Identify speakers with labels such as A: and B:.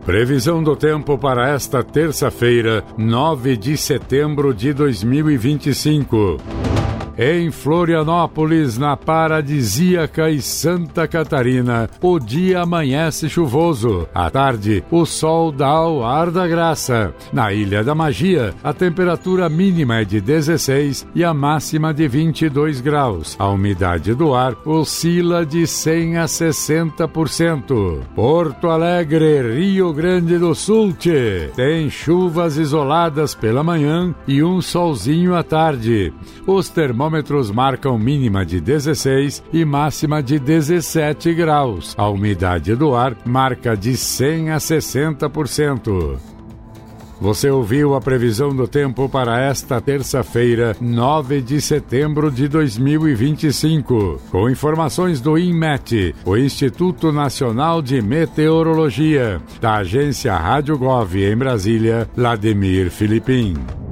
A: Previsão do tempo para esta terça-feira, 9 de setembro de 2025. Em Florianópolis, na paradisíaca e Santa Catarina, o dia amanhece chuvoso. À tarde, o sol dá o ar da graça. Na Ilha da Magia, a temperatura mínima é de 16 e a máxima de 22 graus. A umidade do ar oscila de 100 a 60%. Porto Alegre, Rio Grande do Sul, tem chuvas isoladas pela manhã e um solzinho à tarde. Os termômetros marcam mínima de 16 e máxima de 17 graus. A umidade do ar marca de 100 a 60%. Você ouviu a previsão do tempo para esta terça-feira, 9 de setembro de 2025. Com informações do INMET, o Instituto Nacional de Meteorologia, da agência Rádio Gov em Brasília, Vladimir Filipim.